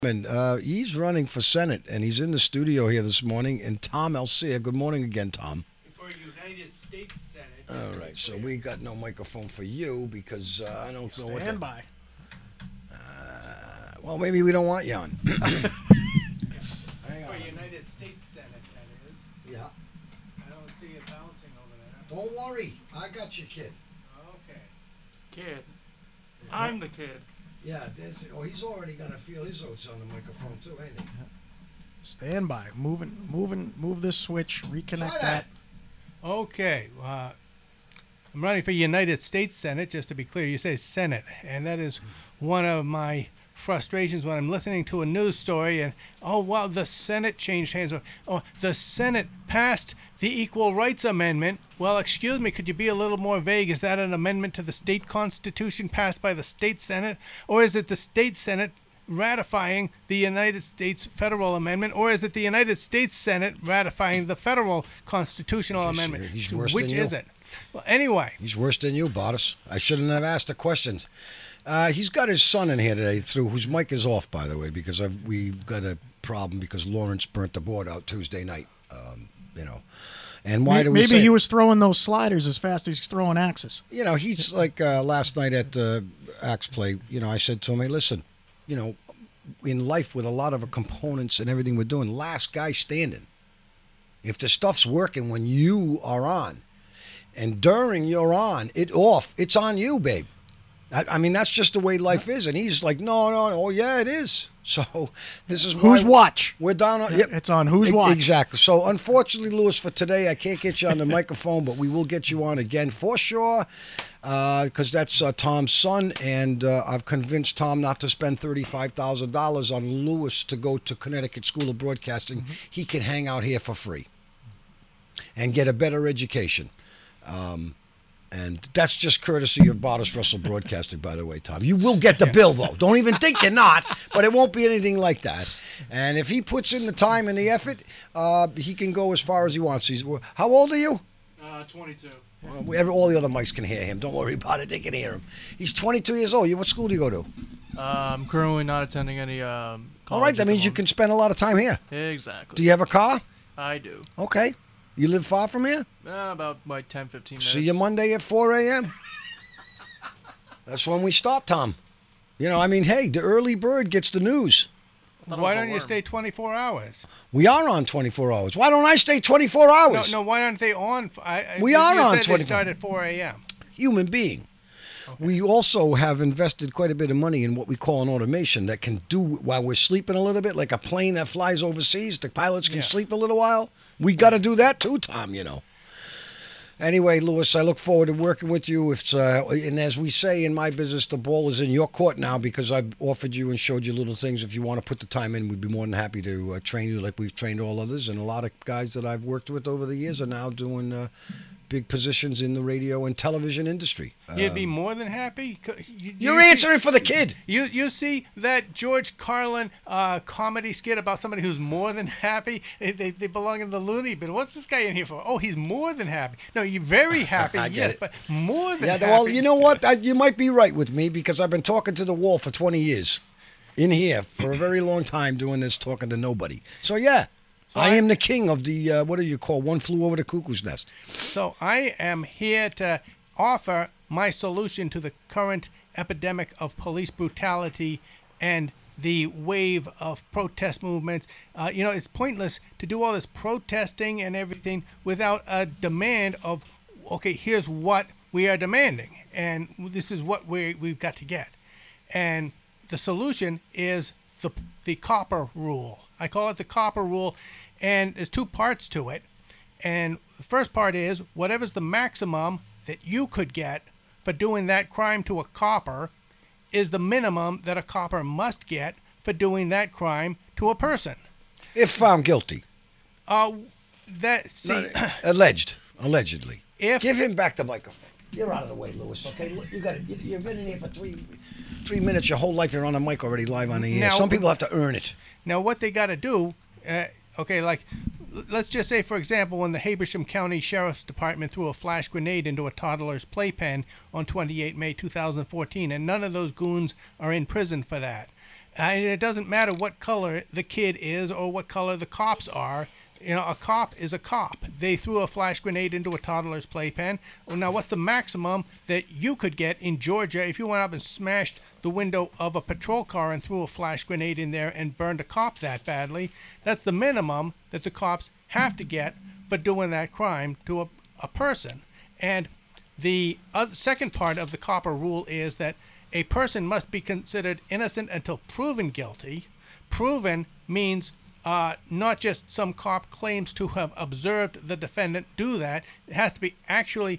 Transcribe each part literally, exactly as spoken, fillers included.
And uh, he's running for Senate, and he's in the studio here this morning. And Tom Alcia, good morning again, Tom. For United States Senate. All right, so we got no microphone for you because uh, I don't know what. Stand by. Uh, well, maybe we don't want you on. Yeah. Hang For on. United States Senate, that is. Yeah. I don't see it bouncing over there. Don't worry, I got you, kid. Okay. Kid. I'm the kid. Yeah, there's, oh, he's already gonna feel his oats on the microphone too, ain't he? Stand by. Moving, moving, move this switch. Reconnect Try that. that. Okay. Uh, I'm running for United States Senate, just to be clear. You say Senate, and that is one of my frustrations when I'm listening to a news story and, oh, wow, the Senate changed hands. Or, oh, the Senate passed the Equal Rights Amendment. Well, excuse me, could you be a little more vague? Is that an amendment to the state constitution passed by the state Senate? Or is it the state Senate ratifying the United States federal amendment? Or is it the United States Senate ratifying the federal constitutional He's- amendment? he's worse Which than you. is it? Well, anyway. He's worse than you, Bottas. I shouldn't have asked the questions. Uh, he's got his son in here today, through whose mic is off, by the way, because I've, we've got a problem because Lawrence burnt the board out Tuesday night. Um, you know, and why Maybe, do we maybe say, he was throwing those sliders as fast as he's throwing axes. You know, he's like uh, last night at uh, Axe Play. You know, I said to him, "Hey, listen, you know, in life with a lot of components and everything we're doing, last guy standing. If the stuff's working when you are on, and during you're on, it off, it's on you, babe." I, I mean, that's just the way life is. And he's like, no, no, no. Oh, yeah, it is. So this is Whose why watch? We're down on. Yeah, Yep. it's on whose E- watch? Exactly. So unfortunately, Lewis, for today, I can't get you on the microphone, but we will get you on again for sure, because that's uh, Tom's son, and uh, I've convinced Tom not to spend thirty-five thousand dollars on Lewis to go to Connecticut School of Broadcasting. Mm-hmm. He can hang out here for free and get a better education. Um, And that's just courtesy of Bottas Russell Broadcasting, by the way, Tom. You will get the bill, though. Don't even think you're not, but it won't be anything like that. And if he puts in the time and the effort, uh, he can go as far as he wants. He's, how old are you? Uh, twenty-two. Uh, we- every- all the other mics can hear him. Don't worry about it. They can hear him. He's twenty-two years old. You, what school do you go to? Uh, I'm currently not attending any um, college. All right, that at the means you can spend a lot of time here. moment. Exactly. Do you have a car? I do. Okay. You live far from here? Uh, about like ten, fifteen minutes. See you Monday at four a.m. That's when we start, Tom. You know, I mean, hey, the early bird gets the news. Thought it Why was a don't you worm. stay twenty-four hours? We are on twenty-four hours. Why don't I stay twenty-four No, hours? no. Why aren't they on? f- I, I- We you are said on they twenty-four. start at four a.m. Human being. We also have invested quite a bit of money in what we call an automation that can do while we're sleeping a little bit, like a plane that flies overseas. The pilots can Yeah. sleep a little while. We got to do that too, Tom, you know. Anyway, Lewis, I look forward to working with you. If, uh, and as we say in my business, the ball is in your court now because I've offered you and showed you little things. If you want to put the time in, we'd be more than happy to uh, train you like we've trained all others. And a lot of guys that I've worked with over the years are now doing uh, big positions in the radio and television industry. You'd be more than happy. C- you- You're you see- answering for the kid. You you see that George Carlin uh, comedy skit about somebody who's more than happy? They, they, they belong in the loony bin. What's this guy in here for? Oh, he's more than happy. No, you're very happy, I get yes, it. but more than Yeah, happy. well, you know what? I, you might be right with me because I've been talking to the wall for twenty years in here for a very long time doing this, talking to nobody. So, yeah, I am the king of the, uh, what do you call, one flew over the cuckoo's nest. So I am here to offer my solution to the current epidemic of police brutality and the wave of protest movements. Uh, you know, it's pointless to do all this protesting and everything without a demand of, okay, here's what we are demanding, and this is what we we've got to get. And the solution is the the copper rule. I call it the copper rule, and there's two parts to it. And the first part is whatever's the maximum that you could get for doing that crime to a copper is the minimum that a copper must get for doing that crime to a person. If found guilty. Uh, that see, Alleged. Allegedly. if Give him back the microphone. You're out of the way, Lewis, okay? Look, You got it. You- You've been in here for three three minutes. Your whole life you're on a mic already live on the air. Now- Some people have to earn it. now what they got to do, uh, okay, like l- let's just say, for example, when the Habersham County Sheriff's Department threw a flash grenade into a toddler's playpen on twenty-eighth of May two thousand fourteen, and none of those goons are in prison for that. And it doesn't matter what color the kid is or what color the cops are. You know, a cop is a cop. They threw a flash grenade into a toddler's playpen. Well, now, what's the maximum that you could get in Georgia if you went up and smashed the window of a patrol car and threw a flash grenade in there and burned a cop that badly? That's the minimum that the cops have to get for doing that crime to a, a person. And the other, second part of the copper rule is that a person must be considered innocent until proven guilty. Proven means Uh, not just some cop claims to have observed the defendant do that. It has to be actually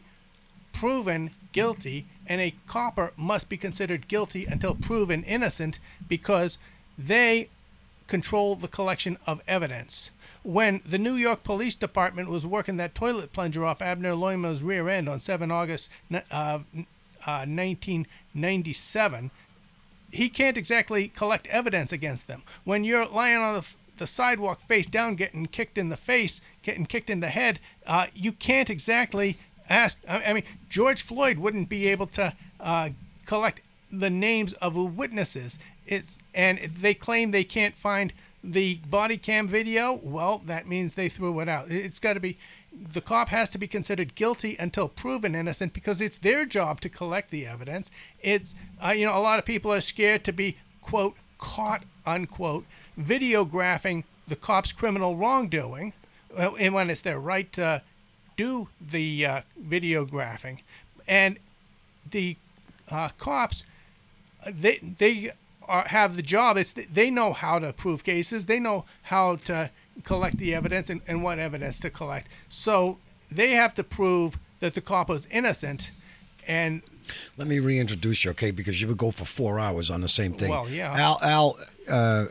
proven guilty, and a copper must be considered guilty until proven innocent because they control the collection of evidence. When the New York Police Department was working that toilet plunger off Abner Loima's rear end on the seventh of August uh, uh, nineteen ninety-seven, he can't exactly collect evidence against them. When you're lying on the the sidewalk face down getting kicked in the face, getting kicked in the head, uh, you can't exactly ask. I, I mean, George Floyd wouldn't be able to uh, collect the names of the witnesses. It's, and they claim they can't find the body cam video. Well, that means they threw it out. It's got to be, the cop has to be considered guilty until proven innocent because it's their job to collect the evidence. It's, uh, you know, a lot of people are scared to be, quote, caught, unquote, videographing the cop's criminal wrongdoing, uh, and when it's their right to do the uh, videographing. And the uh, cops, they they are, have the job. It's they know how to prove cases. They know how to collect the evidence and, and what evidence to collect. So they have to prove that the cop was innocent. And let me reintroduce you, okay? Because you would go for four hours on the same thing. Well, yeah. Al, Al, uh,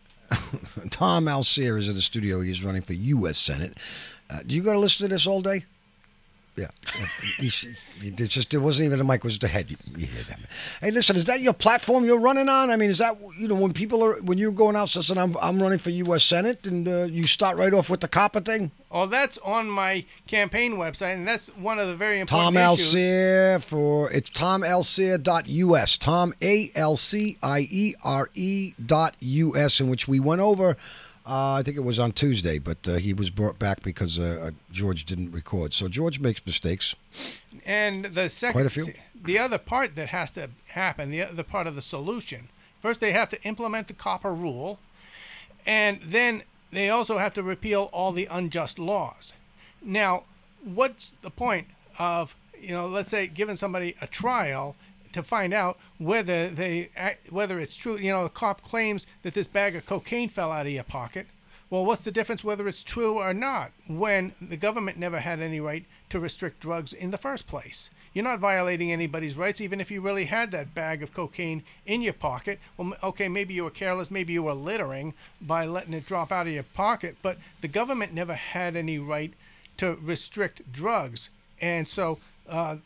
Tom Alseer is in the studio. He's running for U S Senate. Uh, do you got to listen to this all day? Yeah. He's, it just it wasn't even a mic; it was the head. You, you hear that? Hey, listen, is that your platform you're running on? I mean, is that you know when people are when you're going out, listen, I'm I'm running for U S Senate, and uh, you start right off with the copper thing? Oh, that's on my campaign website, and that's one of the very important Tom issues. Alseer for it's tom alseer dot u s. Tom A L C I E R E dot U S, in which we went over. Uh, I think it was on Tuesday, but uh, he was brought back because uh, George didn't record. So George makes mistakes. And the second, Quite a few. the other part that has to happen, the other part of the solution, first they have to implement the copper rule, and then they also have to repeal all the unjust laws. Now, what's the point of, you know, let's say giving somebody a trial to find out whether they whether it's true. You know, the cop claims that this bag of cocaine fell out of your pocket. Well, what's the difference whether it's true or not when the government never had any right to restrict drugs in the first place? You're not violating anybody's rights, even if you really had that bag of cocaine in your pocket. Well, okay, maybe you were careless, maybe you were littering by letting it drop out of your pocket, but the government never had any right to restrict drugs. And so uh,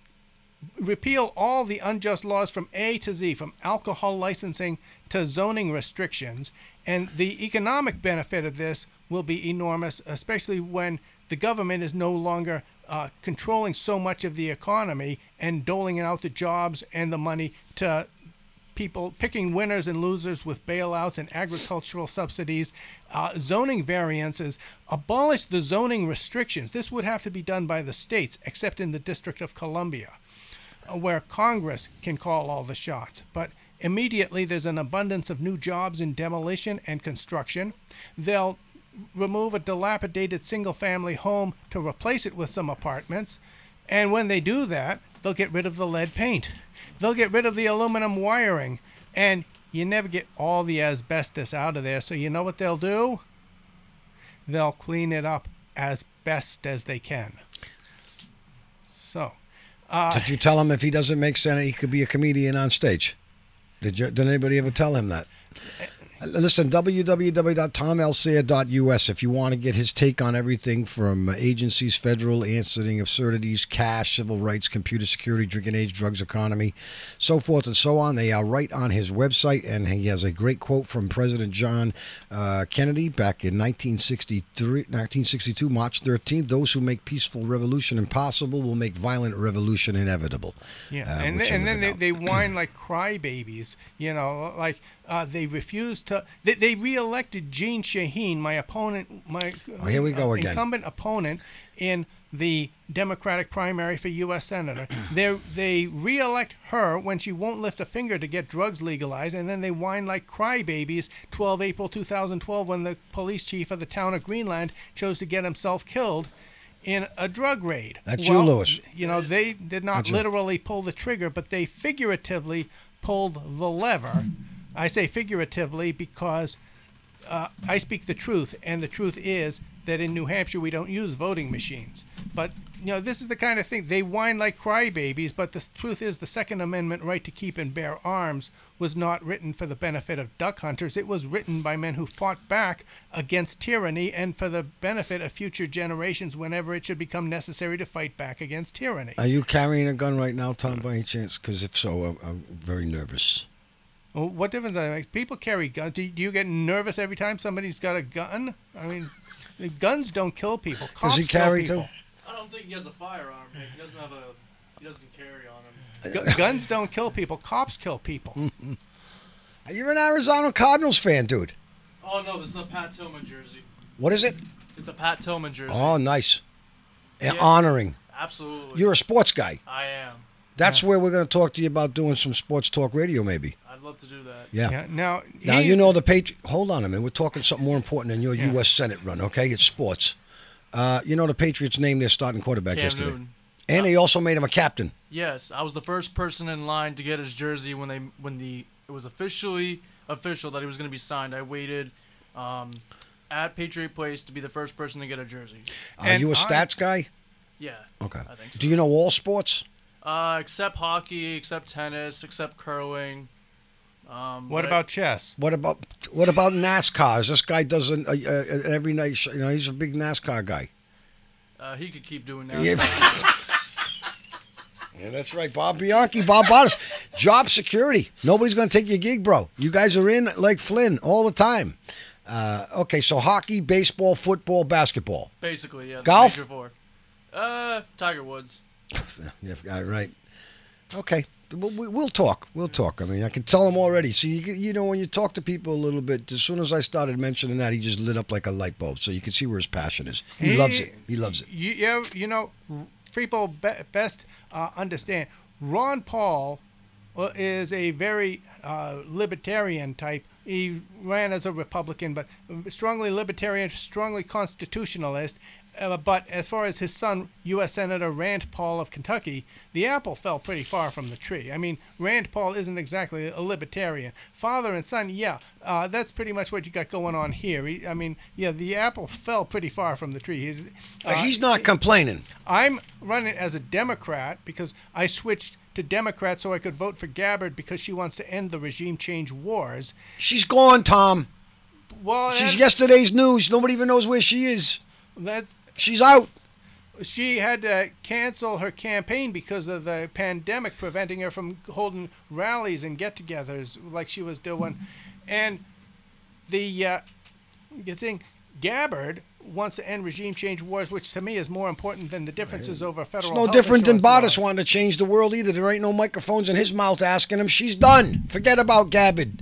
repeal all the unjust laws from A to Z, from alcohol licensing to zoning restrictions, and the economic benefit of this will be enormous, especially when the government is no longer uh, controlling so much of the economy and doling out the jobs and the money to people, picking winners and losers with bailouts and agricultural subsidies, uh, zoning variances. Abolish the zoning restrictions. This would have to be done by the states, except in the District of Columbia, where Congress can call all the shots. But immediately there's an abundance of new jobs in demolition and construction. They'll remove a dilapidated single-family home to replace it with some apartments. And when they do that, they'll get rid of the lead paint. They'll get rid of the aluminum wiring. And you never get all the asbestos out of there. So you know what they'll do? They'll clean it up as best as they can. So... Uh, Did you tell him if he doesn't make Senate, he could be a comedian on stage? Did you? Did anybody ever tell him that? Listen, w w w dot tom alseer dot u s if you want to get his take on everything from agencies, federal, answering absurdities, cash, civil rights, computer security, drinking age, drugs, economy, so forth and so on. They are right on his website, and he has a great quote from President John uh, Kennedy back in nineteen sixty-three, nineteen sixty-two, March thirteenth. Those who make peaceful revolution impossible will make violent revolution inevitable. Yeah, uh, and, which th- and I then live they, it they whine like crybabies, you know, like Uh, they refused to. They, they reelected Jean Shaheen, my opponent, my Oh, here we go uh, again. incumbent opponent in the Democratic primary for U S senator. They they reelect her when she won't lift a finger to get drugs legalized, and then they whine like crybabies. twelve April two thousand twelve, when the police chief of the town of Greenland chose to get himself killed in a drug raid. That's you, well, Lewis. You know, they did not That's you. literally pull the trigger, but they figuratively pulled the lever. I say figuratively because uh, I speak the truth, and the truth is that in New Hampshire we don't use voting machines. But, you know, this is the kind of thing. They whine like crybabies, but the truth is the Second Amendment right to keep and bear arms was not written for the benefit of duck hunters. It was written by men who fought back against tyranny and for the benefit of future generations whenever it should become necessary to fight back against tyranny. Are you carrying a gun right now, Tom, by any chance? Because if so, I'm, I'm very nervous. Well, what difference does it make? People carry guns. Do you, do you get nervous every time somebody's got a gun? I mean, guns don't kill people. Cops Does he carry kill too? people. I don't think he has a firearm. He doesn't have a. He doesn't carry on him. Gu- guns don't kill people. Cops kill people. You're an Arizona Cardinals fan, dude. Oh no, this is a Pat Tillman jersey. What is it? It's a Pat Tillman jersey. Oh, nice. And Yeah. honoring. Absolutely. You're a sports guy. I am. That's where we're going to talk to you about doing some sports talk radio, maybe. I'd love to do that. Yeah. Yeah. Now, Now, you he's- know the Patri- Hold on a minute. We're talking something more important than your Yeah. U S Senate run, okay? It's sports. Uh, you know the Patriots named their starting quarterback Cam yesterday. Newton. And they also made him a captain. Yes, I was the first person in line to get his jersey when they when the it was officially official that he was going to be signed. I waited um, at Patriot Place to be the first person to get a jersey. Are And you a I- stats guy? Yeah. Okay. I think so. Do you know all sports? Uh, except hockey, except tennis, except curling. Um, What but I- about chess? What about what about NASCAR? This guy does an, uh, uh, every night. sh- You know, he's a big NASCAR guy. Uh, he could keep doing that. Yeah. Yeah, that's right. Bob Bianchi, Bob Bottas. Job security. Nobody's going to take your gig, bro. You guys are in like Flynn all the time. Uh, okay, so hockey, baseball, football, basketball. Basically, yeah. the Golf? Major four. Uh, Tiger Woods. Yeah, yeah, right. Okay. We'll, we- we'll talk. We'll talk. I mean, I can tell him already. See, you, you know, when you talk to people a little bit, as soon as I started mentioning that, he just lit up like a light bulb. So you can see where his passion is. He, loves it. He loves it. You, yeah, you know, people be- best uh, understand. Ron Paul uh, is a very uh, libertarian type. He ran as a Republican, but strongly libertarian, strongly constitutionalist. Uh, but as far as his son, U S Senator Rand Paul of Kentucky, the apple fell pretty far from the tree. I mean, Rand Paul isn't exactly a libertarian. Father and son, yeah, uh, that's pretty much what you got going on here. He, I mean, yeah, the apple fell pretty far from the tree. He's, uh, He's not complaining. I'm running as a Democrat because I switched to Democrat so I could vote for Gabbard because she wants to end the regime change wars. She's gone, Tom. Well, She's that- yesterday's news. Nobody even knows where she is. that's She's out. she had to cancel her campaign because of the pandemic preventing her from holding rallies and get-togethers like she was doing. And the uh, the thing, Gabbard wants to end regime change wars, which to me is more important than the differences over federal. It's no health different than insurance Bottas laws. wanting to change the world either. There ain't no microphones in his mouth asking him. She's done. Forget about Gabbard.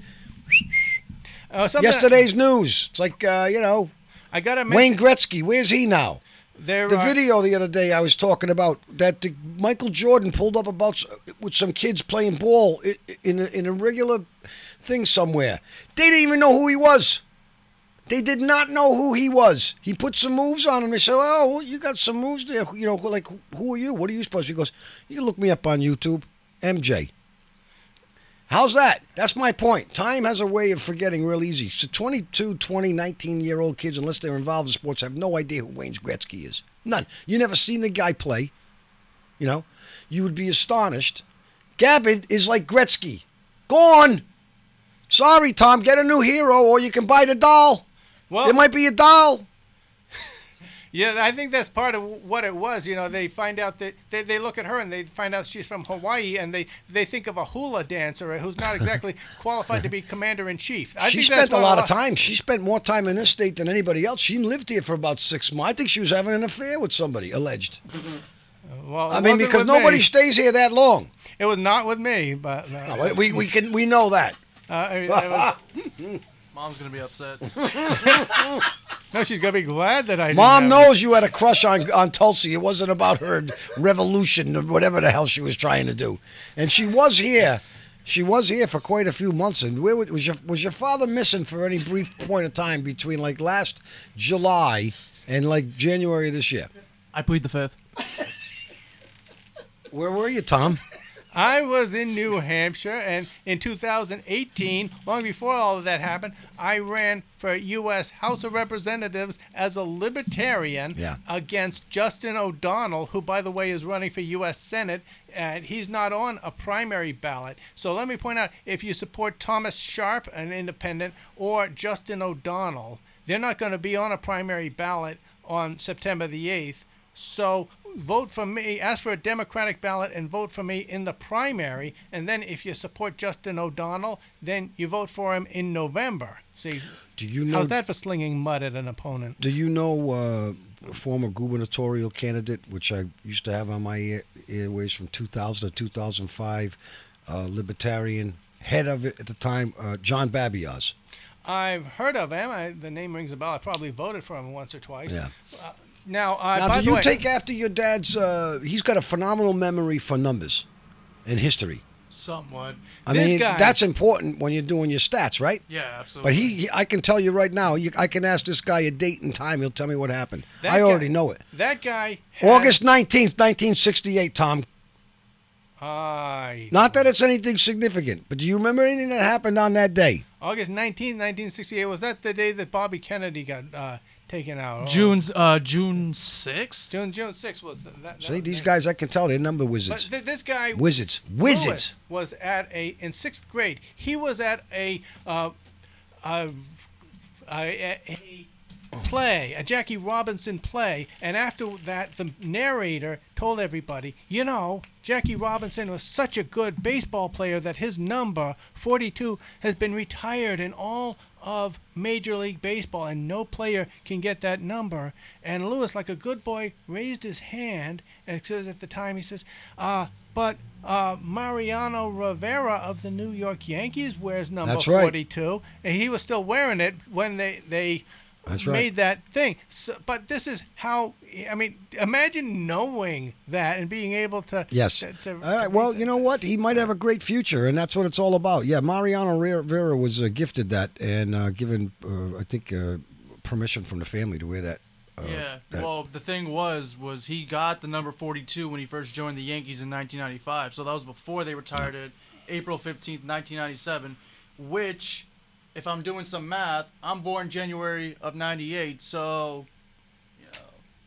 Uh, something- Yesterday's news. It's like, uh, you know, I gotta mention Wayne Gretzky. Where's he now? there The are- video the other day I was talking about that the, Michael Jordan pulled up about s- with some kids playing ball i- in a, in a regular thing somewhere. They didn't even know who he was. They did not know who he was. He put some moves on him. They said, "Oh, well, you got some moves there. You know, like who are you? What are you supposed to?" He goes, "You can look me up on YouTube, M J." How's that? That's my point. Time has a way of forgetting real easy. So twenty-two, twenty, nineteen-year-old kids, unless they're involved in sports, have no idea who Wayne Gretzky is. None. You never seen the guy play. You know? You would be astonished. Gabbard is like Gretzky. Gone. Sorry, Tom. Get a new hero, or you can buy the doll. well, There might be a doll. yeah, I think that's part of what it was. You know, they find out that they, they look at her and they find out she's from Hawaii, and they, they think of a hula dancer who's not exactly qualified to be commander in chief. I She think spent that's a what lot of time. She spent more time in this state than anybody else. She lived here for about six months. I think she was having an affair with somebody, alleged. Well, it I mean, wasn't because with nobody me. stays here that long. It was not with me, but uh, No, we we can we know that. Uh, I mean, that was, Mom's gonna be upset. no, she's gonna be glad that I. Didn't Mom have knows you had a crush on on Tulsi. It wasn't about her revolution or whatever the hell she was trying to do. And she was here. She was here for quite a few months. And where was your was your father missing for any brief point of time between like last July and like January of this year? I plead the fifth. Where were you, Tom? I was in New Hampshire, and in two thousand eighteen, long before all of that happened, I ran for U S House of Representatives as a libertarian Yeah. against Justin O'Donnell, who, by the way, is running for U S Senate, and he's not on a primary ballot. So let me point out, if you support Thomas Sharp, an independent, or Justin O'Donnell, they're not going to be on a primary ballot on September the eighth. So vote for me, ask for a Democratic ballot and vote for me in the primary. And then if you support Justin O'Donnell, then you vote for him in November. See, Do you know? how's that for slinging mud at an opponent? Do you know uh, a former gubernatorial candidate, which I used to have on my air, airways from two thousand to two thousand five, uh, libertarian, head of it at the time, uh, John Babiaz? I've heard of him. I, the name rings a bell. I probably voted for him once or twice. Yeah. Uh, now, uh, Now, by do the you way, take after your dad's? Uh, he's got a phenomenal memory for numbers and history. Somewhat. I This mean, guy- that's important when you're doing your stats, right? Yeah, absolutely. But he, he I can tell you right now, you, I can ask this guy a date and time. He'll tell me what happened. That I guy- already know it. that guy. Had, August nineteenth, nineteen sixty-eight, Tom. I Not that it's anything significant, but do you remember anything that happened on that day? August nineteenth, nineteen sixty-eight. Was that the day that Bobby Kennedy got uh, taken out? Oh, June's uh June sixth. June June sixth was that. that See, was these it. guys, I can tell they're number But wizards. th- this guy, Wizards. Lewis, Wizards. was at a in sixth grade. He was at a uh, a, a, a play, a Jackie Robinson play, and after that, the narrator told everybody, you know, Jackie Robinson was such a good baseball player that his number forty-two has been retired in all of Major League Baseball, and no player can get that number. And Lewis, like a good boy, raised his hand, and it says at the time, he says, uh, but uh, Mariano Rivera of the New York Yankees wears number That's right. forty-two, and he was still wearing it when they they That's right. made that thing. So, but this is how, I mean, imagine knowing that and being able to. Yes. To, to, All right. Well, you know what? He might have a great future, and that's what it's all about. Yeah, Mariano Rivera was uh, gifted that and uh, given, uh, I think, uh, permission from the family to wear that. Uh, Yeah. that- Well, the thing was, was he got the number forty-two when he first joined the Yankees in nineteen ninety-five. So that was before they retired it, April fifteenth, nineteen ninety-seven. Which, if I'm doing some math, I'm born January of ninety-eight. So, you know,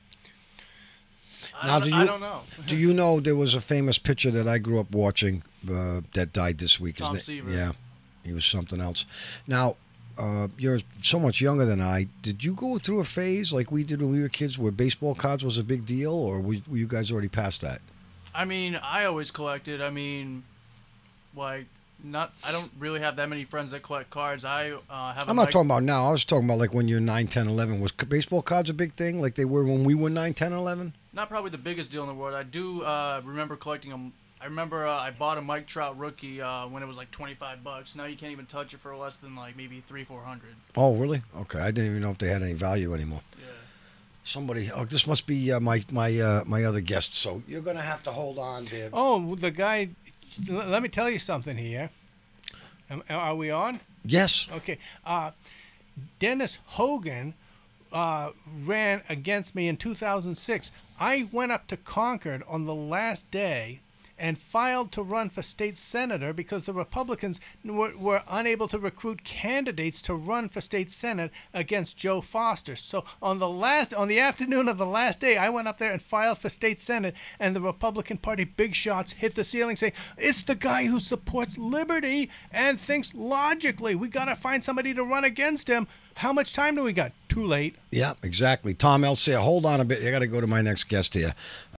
I, Now, don't, do I you- don't know. Do you know there was a famous pitcher that I grew up watching uh, that died this week? His Tom na- Seaver. Yeah, he was something else. Now, uh, you're so much younger than I. Did you go through a phase like we did when we were kids where baseball cards was a big deal, or were, were you guys already past that? I mean, I always collected. I mean, like, not. I don't really have that many friends that collect cards. I uh, have. a I'm not mic- talking about now. I was talking about like when you're nine, ten, eleven. Was c- baseball cards a big thing like they were when we were nine, ten, eleven? Not probably the biggest deal in the world. I do uh, remember collecting them. I remember uh, I bought a Mike Trout rookie uh, when it was like twenty-five bucks. Now you can't even touch it for less than like maybe three, four hundred. Oh, really? Okay, I didn't even know if they had any value anymore. Yeah. Somebody, oh, this must be uh, my my uh, my other guest. So you're gonna have to hold on, Dave. Oh, the guy. l- Let me tell you something here. Am- Are we on? Yes. Okay. Uh, Dennis Hogan uh, ran against me in two thousand six. I went up to Concord on the last day and filed to run for state senator because the Republicans were, were unable to recruit candidates to run for state senate against Joe Foster. So on the last, on the afternoon of the last day, I went up there and filed for state senate, and the Republican Party big shots hit the ceiling saying, it's the guy who supports liberty and thinks logically. We got to find somebody to run against him. How much time do we got? Too late. Yeah, exactly. Tom Elsair, hold on a bit. I got to go to my next guest here.